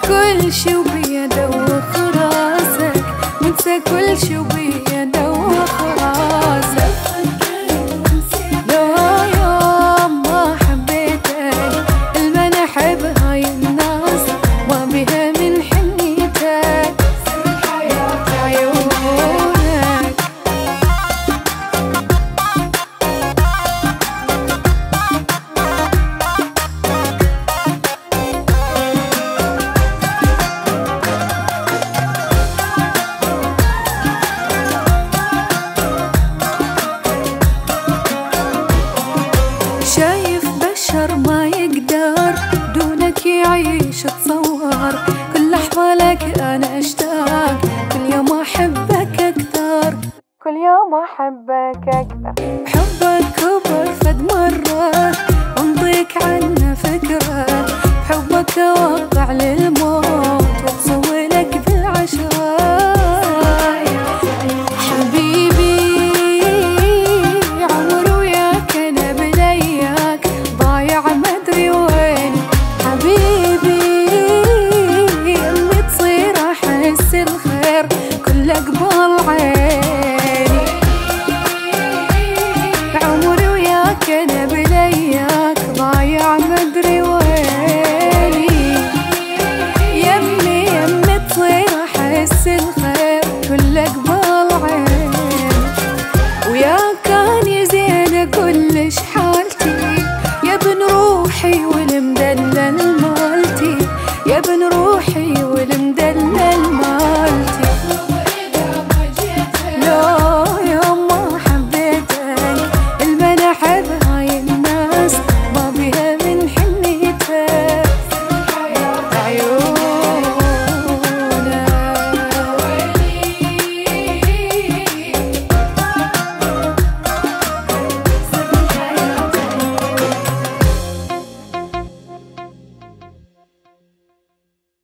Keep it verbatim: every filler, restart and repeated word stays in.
كل شي وبيده وخراسك، ننسى كل شي وبيده وخراسك. لو يوم ما حبيتك الما نحب هاي الناس ما بها من حنيتك، سر الحياة عيونك. شايف بشر ما يقدر دونك يعيش، تصور كل لحظة لك أنا أشتاق، كل يوم أحبك أكثر، كل يوم أحبك أكثر.